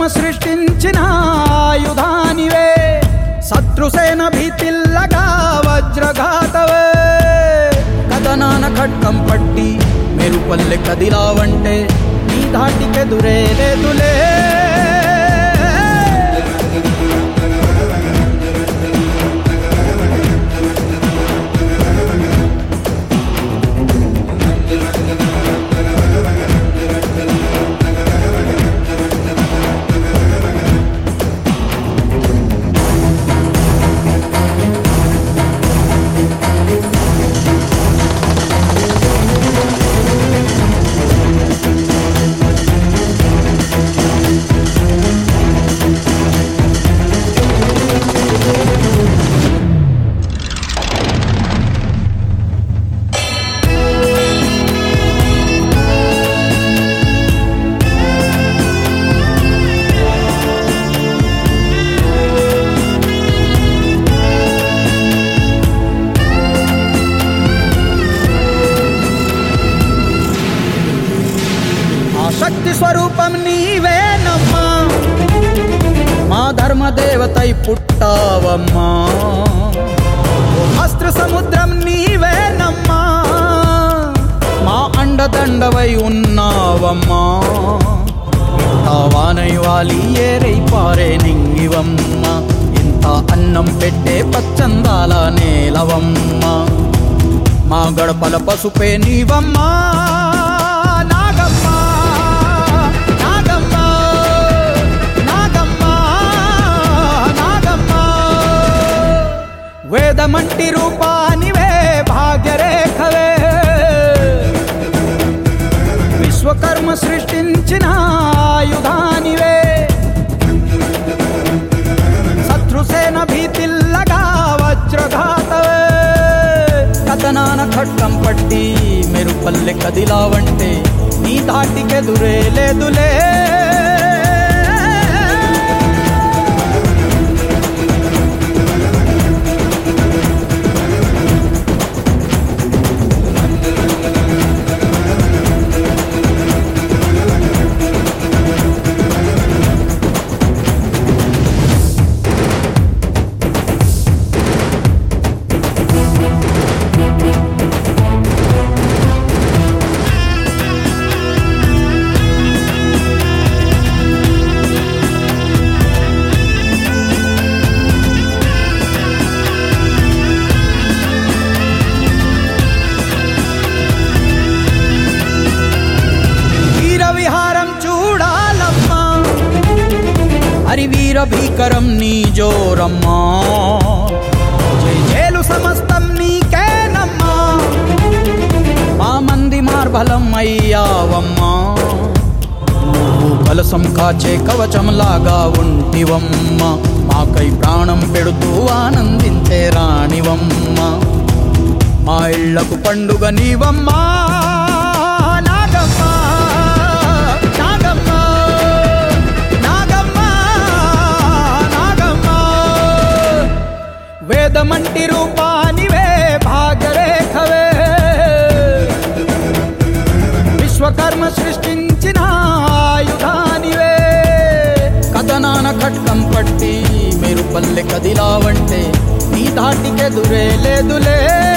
సృష్టించిన ఆయుధానివే, శత్రుసేన భీతిల్లగా వజ్రఘాతవే. కథనాన ఖడ్గం పట్టి మెరుపల్లె కదిలావంటే నీ ధాటికెదురే లేదులే. శక్తి స్వరూపం నీవేనమ్మా, మా ధర్మదేవతై పుట్టావమ్మా. అస్త్ర సముద్రం నీవేనమ్మా, మా అండదండవై ఉన్నావమ్మా. వానై వాలి ఏరై పారే నింగివమ్మ, ఇంత అన్నం పెట్టే పచ్చందాల నేలవమ్మ. మా గడపల పసుపే నీవమ్మా. వేదమంటి రూపానివే భాగ్యరేఖవే, విశ్వకర్మ సృష్టించిన ఆయుధానివే. శత్రుసేన భీతిల్లగా వజ్రఘాతవే. కథనాన ఖడ్గం పట్టి మెరుపల్లె కదిలావంటే నీ ధాటికెదురే లేదులే. హరివీర భీకరం నీ జోరమ్మా, జై జేలు సమస్తం నీకేనమ్మా. మా మంది మార్బలం అయ్యావమ్మా, నువ్వు కలసం కాచే కవచంలాగా ఉంటివమ్మ. మాకై ప్రాణం పెడుతూ ఆనందించే రాణివమ్మ. మా ఇళ్లకు పండుగ నీవమ్మా. వేదమంటి రూపానివే భాగ్యరేఖవే, విశ్వకర్మ సృష్టించిన ఆయుధానివే. కథనాన ఖడ్గం పట్టి మెరుపల్లె కదిలావంటే నీ ధాటికెదురే లేదులే.